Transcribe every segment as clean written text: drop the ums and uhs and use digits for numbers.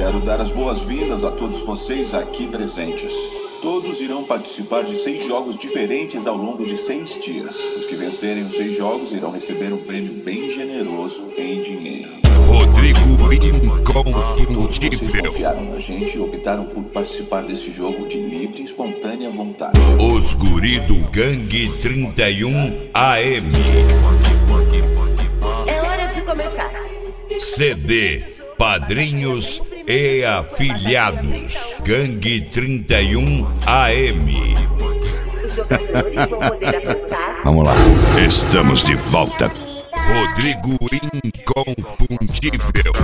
Quero dar as boas-vindas a todos vocês aqui presentes. Todos irão participar de 6 jogos diferentes ao longo de 6 dias. Os que vencerem os 6 jogos irão receber um prêmio bem generoso em dinheiro. Rodrigo Inconfundível. Vocês confiaram na gente e optaram por participar desse jogo de livre e espontânea vontade. Os guri do Gangue 31 AM. É hora de começar. CD Padrinhos e Afiliados. Gangue 31 AM. Os jogadores vão poder avançar. Vamos lá. Estamos de volta. Rodrigo Inconfundível.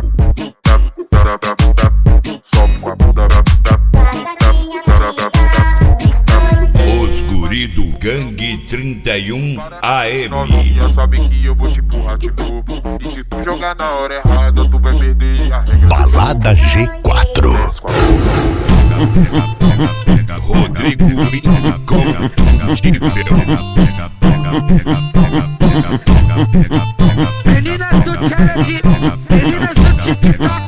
Os guri do Gangue 31 AM. Novinha sabe que eu vou te empurrar de novo. E se tu jogar na hora errada, tu vai perder a regra. Balada G4. Rodrigo Inconfundível. Meninas do challenge, meninas do TikTok,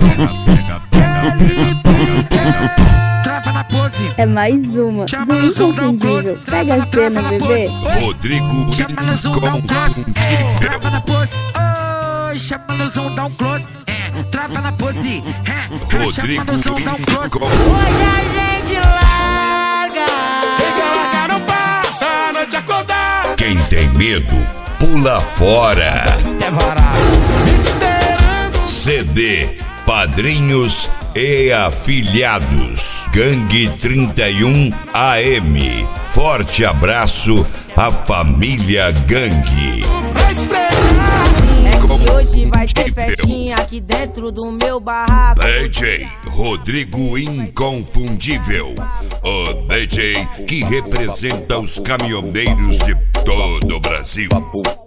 trava na pose. É mais uma do Inconfundível. Pega a cena, bebê. Rodrigo Chama no zoom, dá um close. Trava Inconfundível. na pose. Oi, chama no zoom, dá um close. Trava na pose. Chama Rodrigo no zoom, dá um close. Inconfundível. Hoje a gente larga. Não passa a noite acordar. Quem tem medo, pula fora. É varado. CD Padrinhos e Afiliados. Gangue 31 AM. Forte abraço à família Gangue. É que hoje vai ter festinha aqui dentro do meu barraco. DJ Rodrigo Inconfundível. O DJ que representa os caminhoneiros de todo o Brasil.